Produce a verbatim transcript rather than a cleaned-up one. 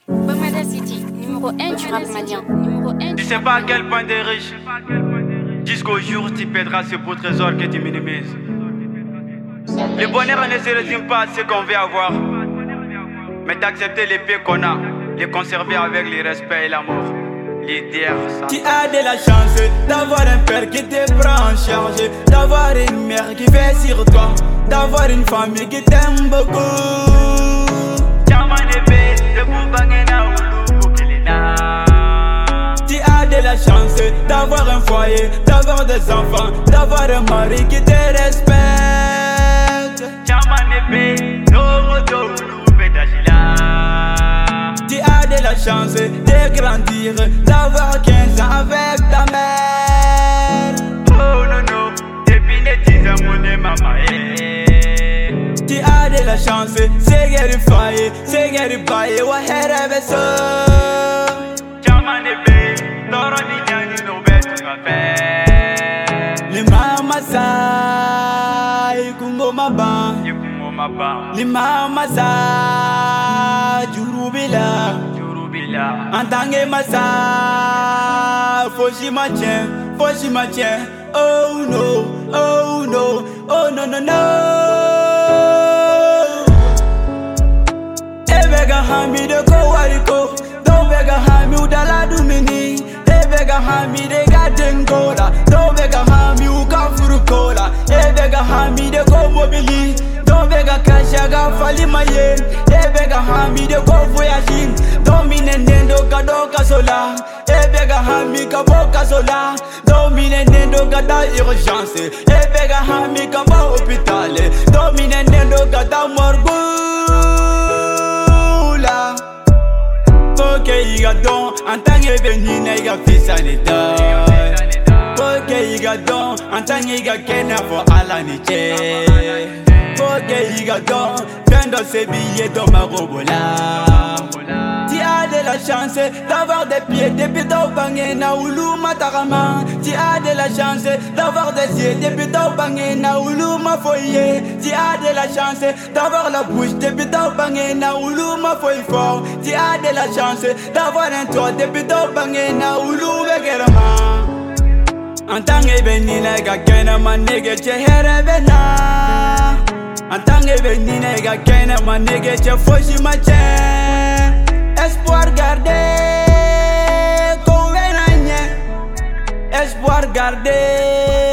Bamada City, numéro un du rap malien. Numéro un. Tu sais pas à quel point t'es riche. Jusqu'au jour tu pèteras ce beau trésor que tu minimises. Le bonheur ne se résume pas à ce qu'on veut avoir, mais d'accepter les paix qu'on a, les conserver avec le respect et l'amour. L'idée, ça. Tu as de la chance d'avoir un père qui te prend en charge, d'avoir une mère qui fait sur toi, d'avoir une famille qui t'aime beaucoup. Tu as de la chance d'avoir un foyer, d'avoir des enfants, d'avoir un mari qui te respecte. Tu as de la chance de grandir, d'avoir quinze ans avec ta mère. Oh non non, depuis les dix ans mon est maman. Tu as de la chance, c'est guéri faille, c'est guéri paye, wa here beso. Chama nebe, toro ni nyani no betu kafe. Li mama sa, ikungo maba. Ikungo maba. Li mama sa, jurubila. Jurubila. Antange masa, foshi ma tien, foshi ma tien. Oh no, oh no, oh no no no. Ebega hami de ko wariko, do bega hami udala dumini. Ebega hami de gadengola, do bega hami ukafuru kola. Ebega hami de ko mobili, do bega kashaga fali maye. Ebega hami de ko voyaging, do minendo kado kasola. Ebega hami kabo kasola, do minendo kada urgence. Ebega hami kabo hôpital, do minendo kada morgue. Porque iga don, antange benina iga fisa ni da. Porque iga don, antange iga kena for ala ni che. Porque iga don, vendo se billets dans ma robola. Tu as de la chance d'avoir des pieds depuis ton bangena oulu matarama. Tu as de la chance d'avoir des yeux depuis ton bangena oulu ma foyer. Tu as de la chance d'avoir la bouche depuis ton bangena oulu ma foyer fort. Tu as de la chance d'avoir un toit depuis ton bangena oulu vegerama. En tant que benina ga kena manege che herebena. En tant que benina ga kena manege che foshi ma che. Espoir gardé, convenanye. Espoir gardé.